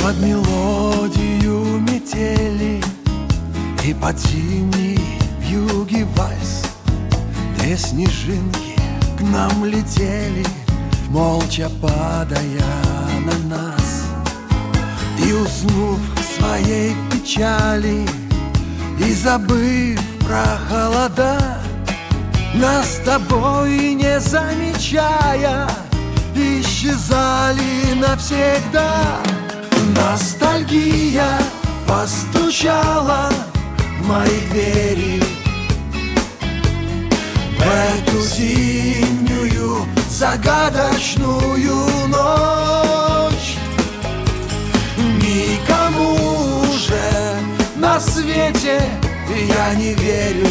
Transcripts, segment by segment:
под мелодию метели и под зимний вьюги вальс. Две снежинки к нам летели, молча падая на нас. И уснув в своей печали и забыв про холода, нас с тобой не замечая исчезали навсегда. Ностальгия постучала в мои двери в эту зимнюю загадочную ночь. Никому уже на свете я не верю,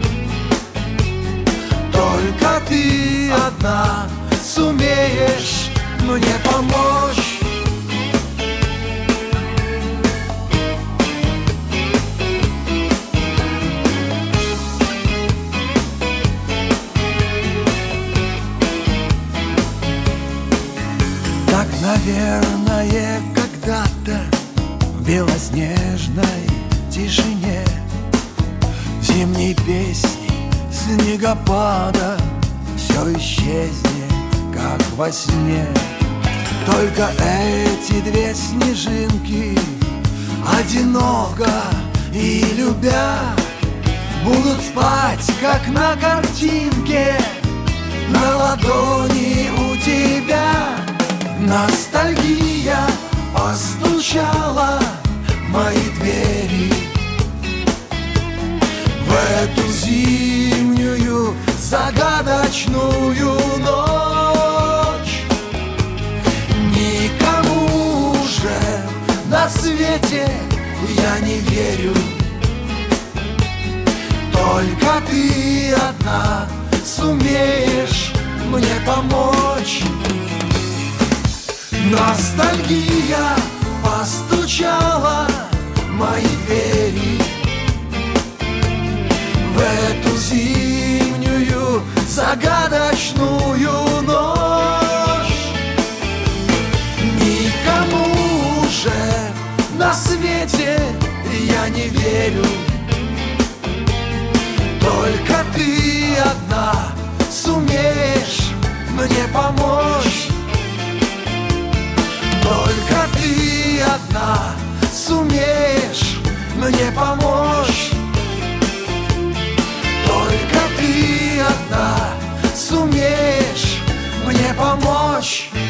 только ты одна сумеешь мне помочь. Так, наверное, когда-то в белоснежной тишине зимней песни снегопада все исчезнет, как во сне. Только эти две снежинки, одиноко и любя, будут спать, как на картинке, на ладони у тебя. Ностальгия постучала в мои двери в эту зимнюю загадочную ночь. Никому уже на свете я не верю, только ты одна сумеешь мне помочь. Ностальгия постучала в мои двери в эту зимнюю загадочную ночь. Никому уже на свете я не верю, только ты одна сумеешь мне помочь. Только ты одна сумеешь мне помочь. Только ты одна сумеешь мне помочь.